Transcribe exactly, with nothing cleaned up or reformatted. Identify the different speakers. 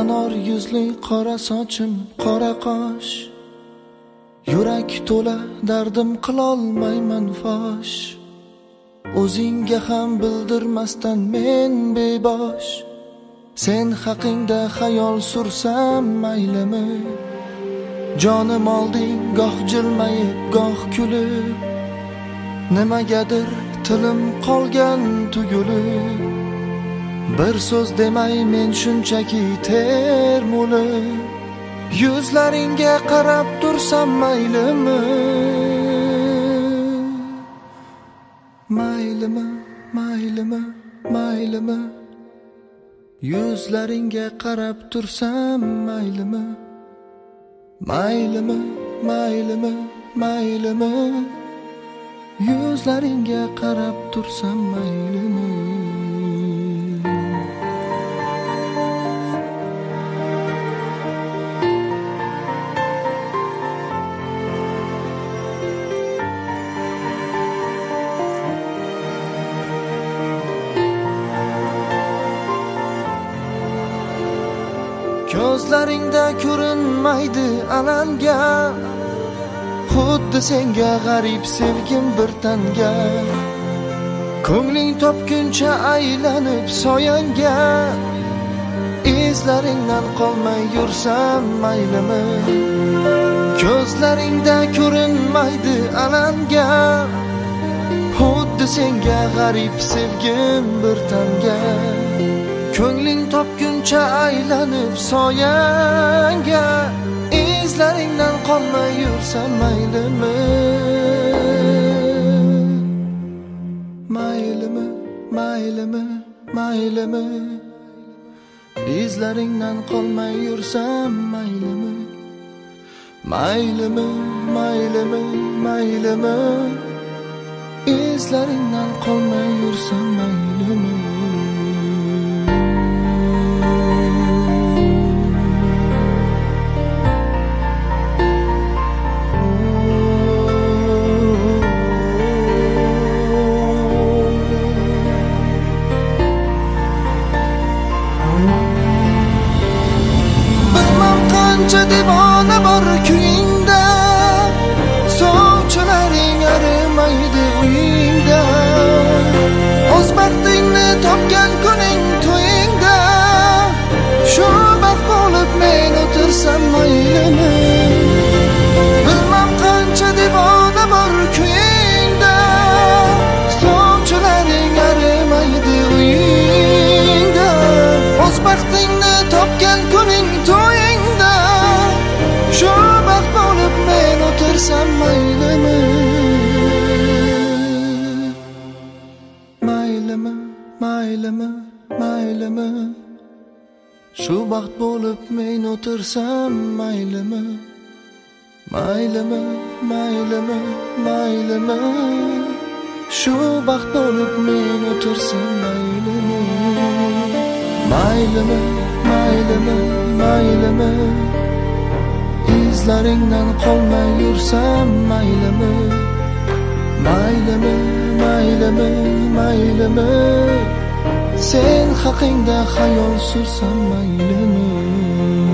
Speaker 1: Anor yuzli qora sochim, qora qosh, yurak to'la dardim qilolmayman fosh. O'zingga ham bildirmasdan men bebosh, sen haqingda xayol sursam maylimi? Jonim olding goh jilmayib, goh kulib, nimagadir tilim qolgan tugulib. Bir so'z demay men shunchaki termulib, yuzlaringga qarab tursam maylimi? Maylimi, maylimi, maylimi? Yuzlaringga qarab tursam maylimi? Maylimi, maylimi, maylimi? Yuzlaringga qarab tursam maylimi? Ko'zlaringda ko'rinmaydi alanga, xuddi senga g'arib sevgim bir tanga. Ko'ngling topguncha aylanib soyanga, izlaringdan qolmay yursam maylimi? Ko'zlaringda ko'rinmaydi alanga, xuddi senga g'arib sevgim bir tanga. Ko'ngling topguncha aylanib soyanga, izlaringdan qolmay yursam maylimi? Maylimi, maylimi, maylimi? Izlaringdan qolmay yursam maylimi? Maylimi, maylimi, maylimi? Izlaringdan qolmay yursam maylimi? Qancha devona bor kuyingda, sovchilaring arimaydi uyingda. O'z baxtingni topgan kuning to'yingda, shu baxt bo'lib men o'tirsam maylimi? Bilmam qancha devona bor kuyingda, sovchilaring arimaydi uyingda. O'z baxtingni topgan kuning to'yingda, shu baxt bo'lib men o'tirsam maylimi? Maylimi, maylimi, maylimi? Shu baxt bo'lib men o'tirsam maylimi? Maylimi, maylimi, maylimi? Shu baxt bo'lib men o'tirsam maylimi? Maylimi, maylimi, maylimi? Izlaringdan qolmay yursam maylimi? Maylimi, maylimi, maylimi? Sen haqingda xayol sursam maylimi?